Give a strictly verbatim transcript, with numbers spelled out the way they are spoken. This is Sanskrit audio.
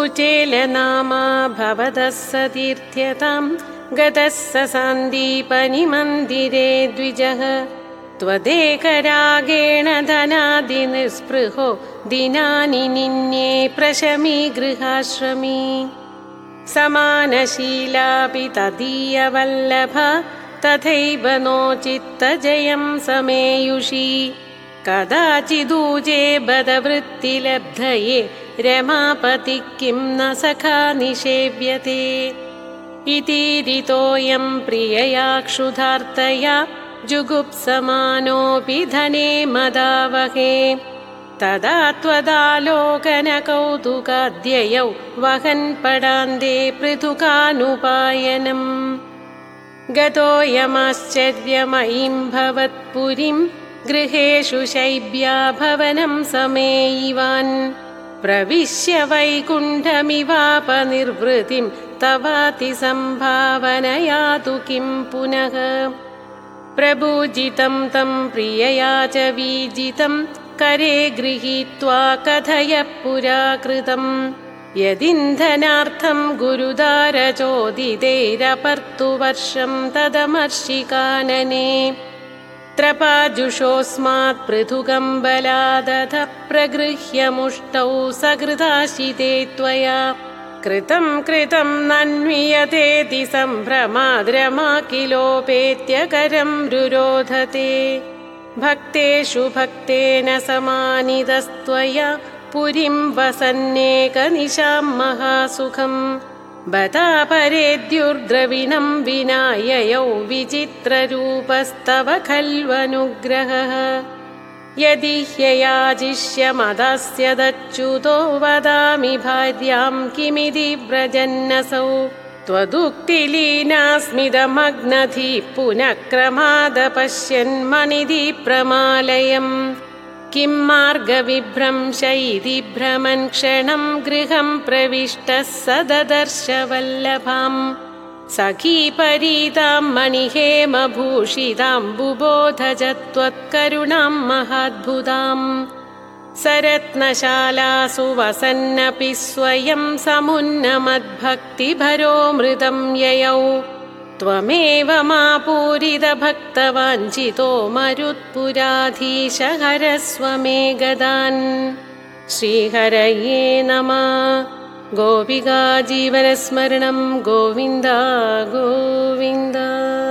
कुचेलनामा भवतः सतीर्थ्यतां गतः स सान्दीपनिमन्दिरे द्विजः त्वदेकरागेण धनादिनिस्पृहो दिनानि निन्ये प्रशमी गृहाश्रमी समानशीलापि तदीयवल्लभा तथैव नोचित्तजयं समेयुषी कदाचिदूजे बदवृत्तिलब्धये रमापतिः किं न सखा निषेव्यते इतीरितोऽयं प्रियया क्षुधार्तया जुगुप्समानोऽपि धने मदावहे तदा त्वदालोकनकौतुकाद्ययौ वहन् पडान्ते पृथुकानुपायनम् गतोऽयमाश्चर्यमयीं भवत्पुरीं गृहेषु शैब्या भवनं समेयिवान् प्रविश्य वैकुण्ठमिवापनिर्वृतिं तवातिसम्भावनया तु किं पुनः प्रभूजितं तं प्रियया च वीजितं करे गृहीत्वा कथय पुरा कृतम् यदिन्धनार्थं गुरुदारचोदितैरपर्तुवर्षं तदमर्षिकानने त्रपाजुषोऽस्मात् पृथुकं बलादथ प्रगृह्य मुष्टौ सकृदाशिते त्वया कृतं कृतं नन्वियतेति सम्भ्रमाद्रमा किलोपेत्यकरं रुरोधते भक्तेषु भक्तेन समानितस्त्वया पुरीं वसन्नेकनिशां महासुखम् बतापरेद्युर्द्रविणं विना ययौ विचित्ररूपस्तव खल्वनुग्रहः यदि ह्ययाजिष्यमदास्यदच्युतो वदामि भार्यां किमिति व्रजन्नसौ त्वदुक्तिलीनास्मिदमग्नधिः पुनः क्रमादपश्यन्मनिधि प्रमालयम् किं मार्गविभ्रंश इति भ्रमन् क्षणं गृहं प्रविष्टः स ददर्श वल्लभां सखीपरीतां मणिहेमभूषितां बुबोध च त्वत्करुणां महाद्भुतां सरत्नशालासु वसन्नपि स्वयं समुन्नमद्भक्तिभरोमृतं ययौ त्वमेव मा पूरितभक्तवाञ्छितो मरुत्पुराधीश हरस्व मे गदान् श्रीहरये नमः गोपिका जीवनस्मरणं गोविन्द गोविन्द।